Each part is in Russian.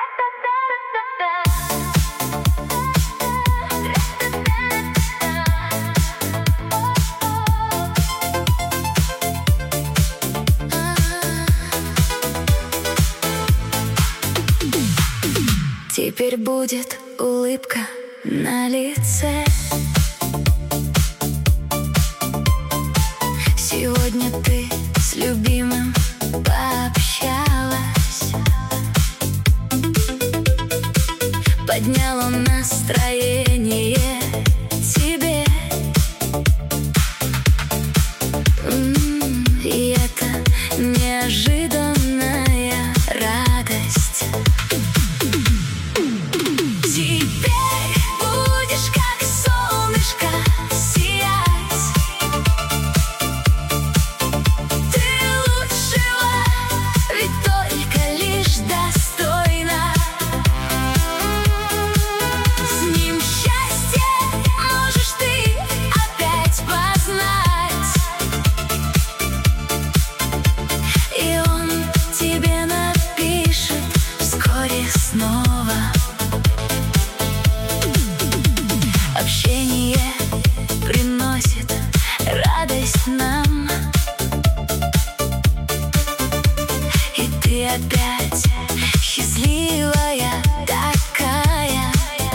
Теперь будет улыбка на лице. Сегодня ты с любимым пообщалась. Поднял он настроение тебе. И это неожиданная радость. Теперь будешь как солнышко сиять. Ты лучшего, ведь только лишь достойна. С ним счастье можешь ты опять познать. И он тебе напишет вскоре снова. Общение приносит радость нам, и ты опять счастливая такая.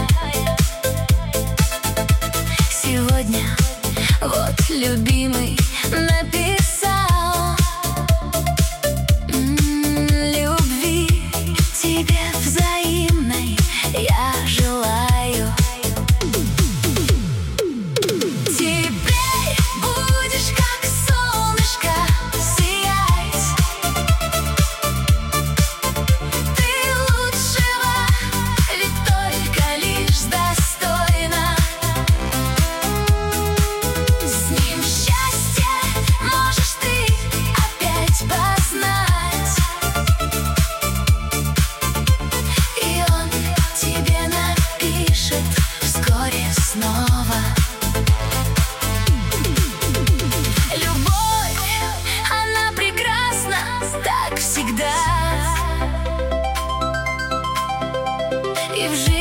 Сегодня вот любимый написал: любви тебе взаимной я желаю. Теперь будешь как солнышко сиять. Ты лучшего, ведь только лишь достойна. С ним счастье можешь ты опять познать. И он тебе напишет вскоре снова. Любовь, она прекрасна, так всегда. И в жизни